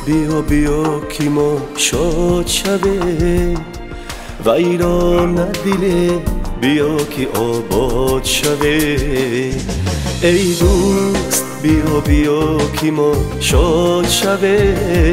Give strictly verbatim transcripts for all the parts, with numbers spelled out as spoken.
بیا بیا که ما شاد شوه ویران دل بیا که آباد شوه. ای دوست بیا بیا که ما شاد شوه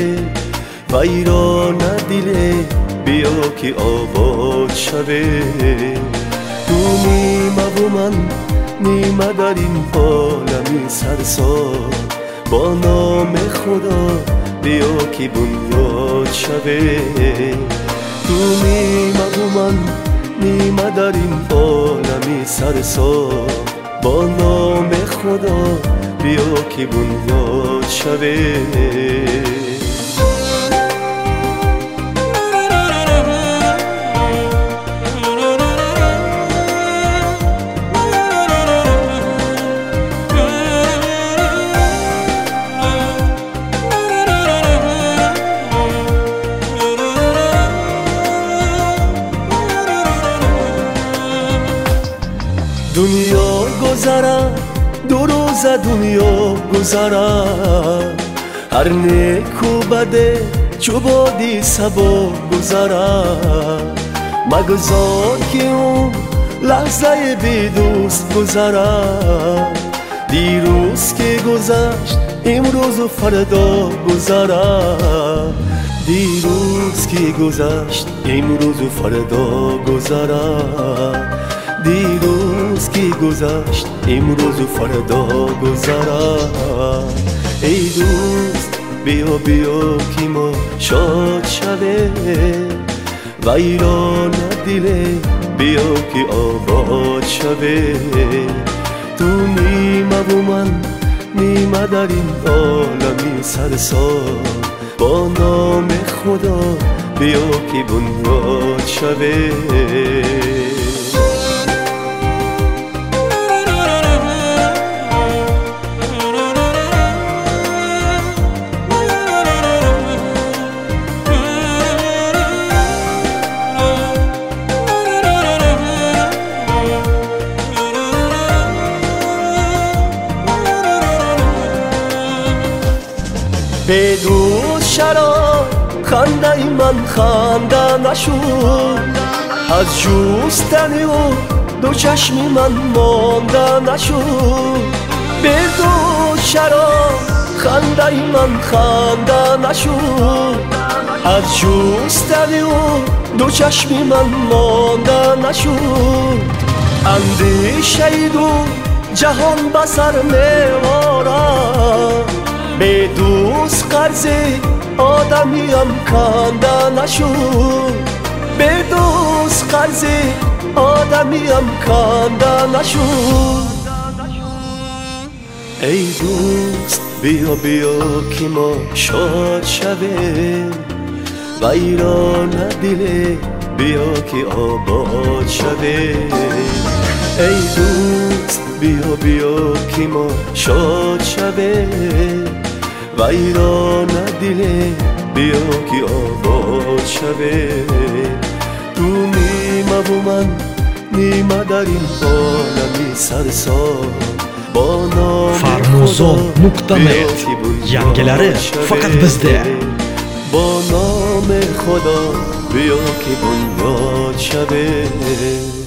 ویران دل بیا که آباد شوه. تو نیمه و من نیمه در این عالمی سرسار با نام خدا بیا که بنیاد شوه. تو نیمه و من نیمه در این عالمی سرسار با نام خدا بیا که بنیاد شوه. دنیا گذرد دو روز دنیا گذرد هر نیکو بده چو بادی سبا گذرد مگذار که اون لحظه بی دوست گذرد دیروز که گذشت امروز و فردا گذرد دیروز که گذشت امروز و فردا گذرد دیروز که گذشت امروز و فردا گذرد. ای دوست بیا بیا که ما شاد شوه ویران دل بیا که آباد شوه. تو نیمه و من نیمه در این عالمی سرسار با نام خدا بیا که بنیاد شوه. بدون شراب خنده من خنده نشد از جوستنی و دو چشم من مانده نشد. بدون شراب خنده من خنده نشد از جوستنی و دو چشم من مانده نشد. اندیشه دو جهان بسر میوارد به دوست قرض آدمیم کنده نشد به دوست قرض آدمیم کنده نشد. ای دوست بیا بیا که ما شاد شوه ویران دل بیا که آباد شوه. ای دوست بیا بیا که ما شاد شوه ویران دل بیا که آباد شوه. تو نیمه و من نیمه در این عالمی سرسار با نام Farmozon nokta net yangilari faqat bizda. با نام خدا بیا که بنیاد شوه.